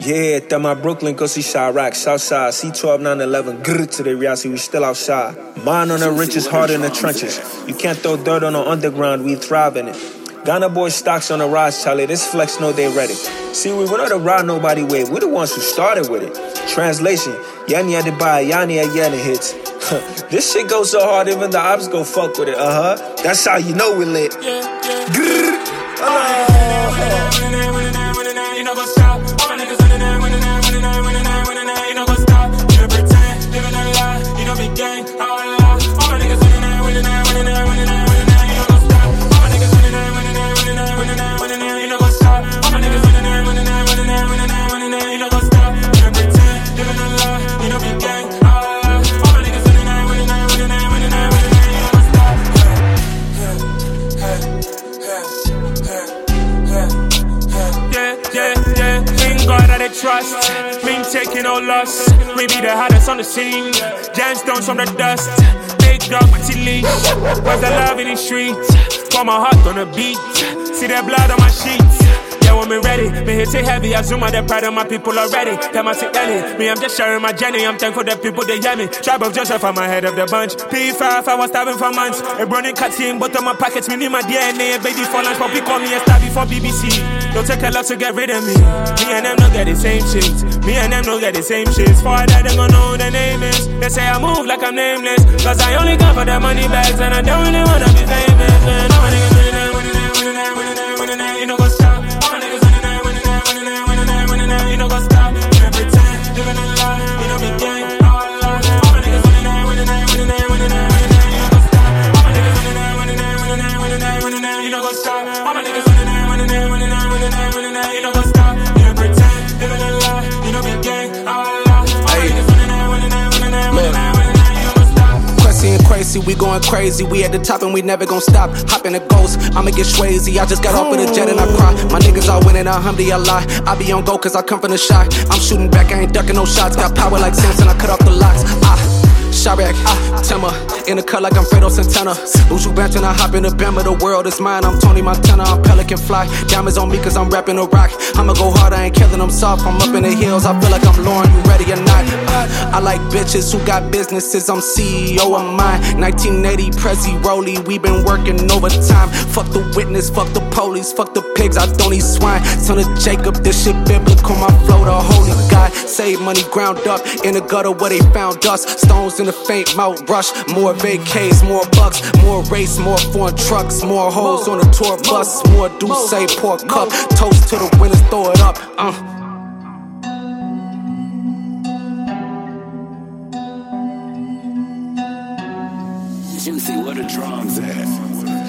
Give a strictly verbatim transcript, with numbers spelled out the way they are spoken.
Yeah, that my Brooklyn, go see Chirac, Southside, C twelve nine eleven, grrr to the reality, we still outside. Mine on the richest, heart in the trenches. You can't throw dirt on the underground, we thrive in it. Ghana boys stocks on the rise, Charlie, this flex know they ready. See, we went on the ride nobody wave, we the ones who started with it. Translation, Yani had to buy, Yani had Yana hits. This shit goes so hard, even the ops go fuck with it, uh-huh. That's how you know we lit. Yeah, yeah. Grrr. Oh. You know go stop. All my niggas winning that, winning that, winning that, winning that, winning that. You know go stop. You pretend, living a lie. You know big gang, all a lie. All my niggas winning that, winning that, winning that, winning that, winning that. You know go stop. All my niggas winning that, winning that, winning that, winning that, winning that. You know go stop. All my niggas winning that, winning that, winning that, winning that, winning that. You know go stop. You pretend, living a lie. You know big gang, all a lie. All my niggas winning that, winning that, winning that, winning that, winning that. You know go stop. Hey, hey, hey, hey. Yeah, yeah, yeah. In God that I trust. Been taking no loss. We be the hottest on the scene. Gemstones from the dust. Big dog with leash. Where's the love in the streets? Pour my heart on the beat. See that blood on my sheets. Yeah, when me ready, me hit it heavy. I zoom out the pride of my people already. Tell my sick belly. Me, I'm just sharing my journey. I'm thankful that people they hear me. Tribe of Joseph, I'm ahead of the bunch. P five, I was starving for months. A running cut in, but on my pockets, me need my D N A. Baby for lunch, but call me a star before B B C. Don't take a lot to get rid of me. Me and them don't get the same shit. Me and them don't get the same shit. For that, they gon' know who the name is. They say I move like I'm nameless. Cause I only come for the money bags. And I don't really wanna be famous. And all my niggas winning that, winning that, winning that, winning that, winning that. You know go stop. All my niggas winning that, winning that, winning that, winning that, winning that. You know go stop. You know pretend, living a lie. You know big gang, all a lie. All my niggas winning that, winning that, winning that, winning that, winning that. You know go stop. All my niggas winning that, winning that, winning that, winning that, winning that. You know go stop. All my niggas winning that, winning that, winning that, winning that, winning that. You know go stop. You know pretend, living a lie. You know big gang, all a lie. All my niggas winning that, winning that, winning that, winning that, winning that. You know go stop. Cressy and crazy, we going crazy. We at the top and we never gon' stop. Hop in the ghost, I'ma get swayzy. I just got off of the jet and I cry. My niggas all winning, alhamdulillah. I be on go cause I come from the shot. I'm shooting back, I ain't ducking no shots. Got power like Samson, I cut off the locks. Ah. Chirac, ah, Timmer, in the cut like I'm Fredo Santana. Buju Banton, I hop in the Bama, the world is mine. I'm Tony Montana, I'm Pelican Fly. Diamonds on me cause I'm rapping a rock. I'ma go hard, I ain't killing them soft. I'm up in the hills, I feel like I'm Lauren, you ready or not? Uh, I like bitches who got businesses, I'm C E O of mine. nineteen eighty, Prezi Rolly, we been working overtime. Fuck the witness, fuck the police, fuck the pigs, I don't eat swine. Son of Jacob, this shit biblical, my flow the holy God. Save money ground up, in the gutter where they found us. Stones in the faint mouth rush, more vacays, more bucks, more race, more foreign trucks, more hoes on the tour bus, more Douce, pour cup, toast to the winners, throw it up, uh. Juicy, where the drums at?